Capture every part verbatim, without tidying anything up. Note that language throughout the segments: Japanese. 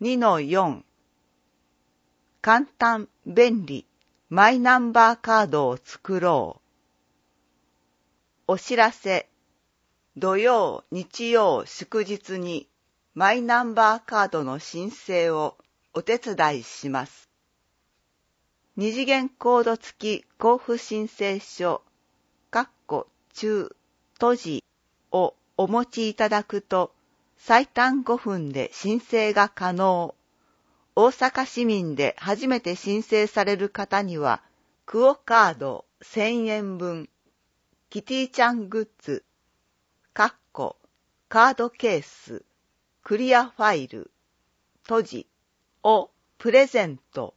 にのよん 簡単、便利、マイナンバーカードを作ろう。お知らせ。土曜、日曜、祝日にマイナンバーカードの申請をお手伝いします。二次元コード付き交付申請書、括弧中、閉じをお持ちいただくと、最短ごふんで申請が可能。大阪市民で初めて申請される方には、クオカードせんえんぶん、キティちゃんグッズ、カッコ、カードケース、クリアファイル、閉じをプレゼント。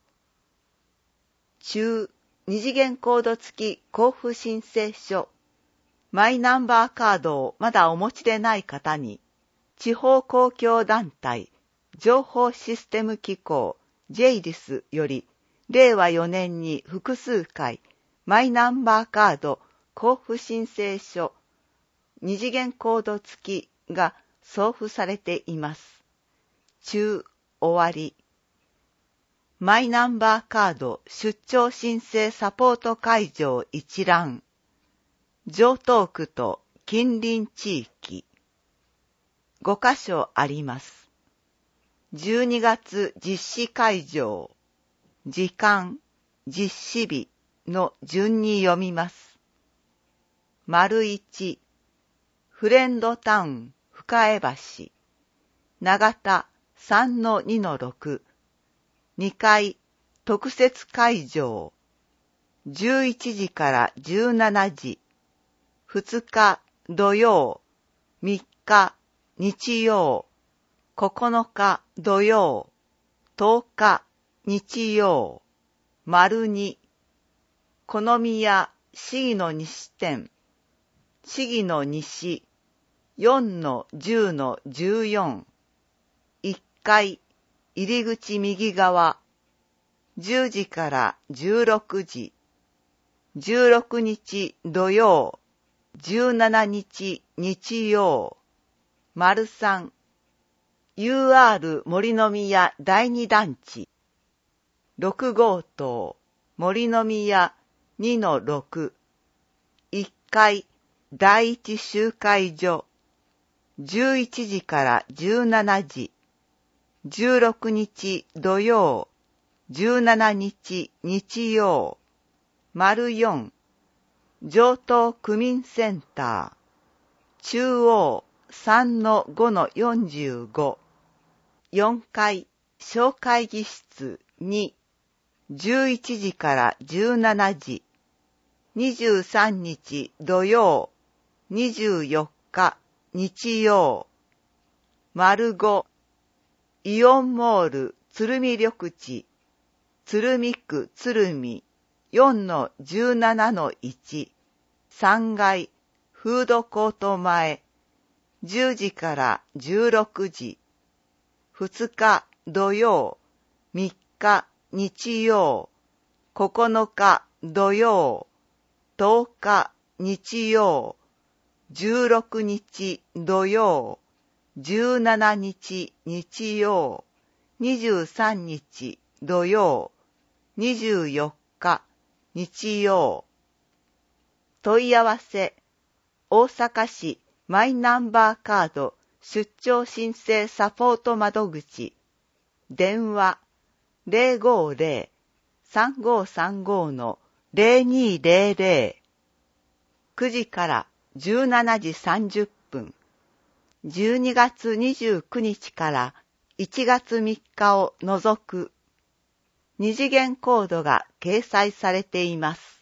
中、二次元コード付き交付申請書、マイナンバーカードをまだお持ちでない方に、地方公共団体、情報システム機構 ジェイリス よりれいわよねんに複数回マイナンバーカード交付申請書二次元コード付きが送付されています。中終わり。マイナンバーカード出張申請サポート会場一覧。城東区と近隣地域。ごかしょあります。じゅうにがつ実施会場、時間、実施日の順に読みます。丸いち、フレンドタウン深江橋、長田 さんのにのろく、にかい特設会場、じゅういちじからじゅうしちじ、ふつか土曜、みっか日曜、ここのか土曜、とおか日曜、丸に、このみや市議の西店、市議の西、よんのじゅうのじゅうよん、いっかい入り口右側、じゅうじからじゅうろくじ、じゅうろくにち土曜、じゅうしちにち日曜、丸さん、ユーアール 森の宮だいに団地、ろく号棟、森の宮 にのろく、いっかいだいいち集会所、じゅういちじからじゅうしちじ、じゅうろくにち土曜、じゅうしちにち日曜、丸よん、城東区民センター、中央 さんのごのよんじゅうご、よんかい小会議室に、じゅういちじからじゅうしちじ、にじゅうさんにち土曜、にじゅうよっか日曜、丸ご、イオンモール鶴見緑地、鶴見区鶴見 よんのじゅうななのいち、さんがいフードコート前、じゅうじからじゅうろくじ、ふつか土曜、みっか日曜、ここのか土曜、とおか日曜、じゅうろくにち土曜、じゅうしちにち日曜、にじゅうさんにち土曜、にじゅうよっか日曜。問い合わせ、大阪市マイナンバーカード出張申請サポート窓口、電話 ゼロごゼロ さんごさんご のゼロにゼロゼロ、くじからじゅうしちじさんじゅっぷん、じゅうにがつにじゅうくにちからいちがつみっかを除く、二次元コードが掲載されています。